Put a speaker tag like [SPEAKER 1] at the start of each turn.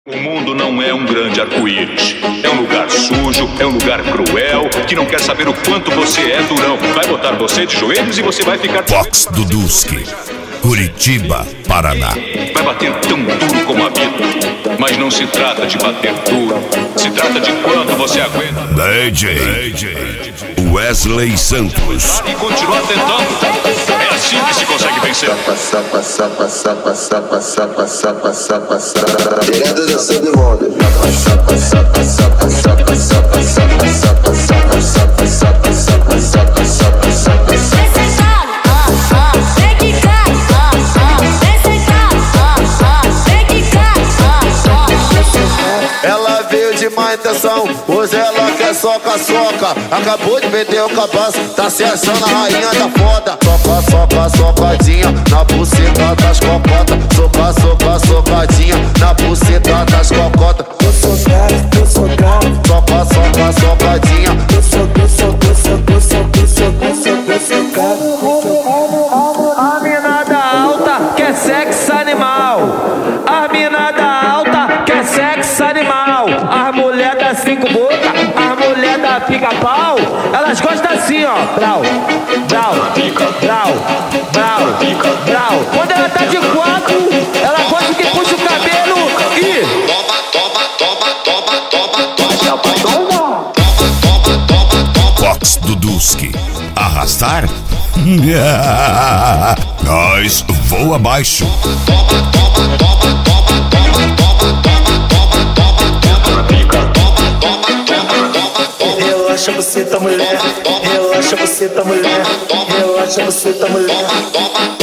[SPEAKER 1] O mundo não é um grande arco-íris. É um lugar sujo, é um lugar cruel, que não quer saber o quanto você é durão. Vai botar você de joelhos e você vai ficar...
[SPEAKER 2] Box Dudusky, Curitiba, Paraná.
[SPEAKER 1] Vai bater tão duro como a vida. Mas não se trata de bater duro. Se trata de quanto você aguenta.
[SPEAKER 2] DJ Wesley Santos.
[SPEAKER 1] E continuar tentando. É assim que se consegue vencer.
[SPEAKER 3] Direto do submundo. Ela veio de má intenção, hoje ela quer soca-soca. Acabou de meter o cabaço, tá se achando a rainha da foda. Socadinha na buceta das cocotas. Socadinha na buceta das cocotas. Eu sou cara. Socadinha. Eu sou cara.
[SPEAKER 4] A mina da alta quer sexo animal. A mina da alta quer sexo animal. As mulher das 5 bocas, as mulher da pica-pau, elas gostam assim, ó. Brau. Quando ela tá de 4, ela gosta que puxa o cabelo e...
[SPEAKER 2] Box Dudusky. Arrastar? Nós voa abaixo.
[SPEAKER 5] Relaxa você tá mulher, relaxa você tá mulher, relaxa você tá mulher.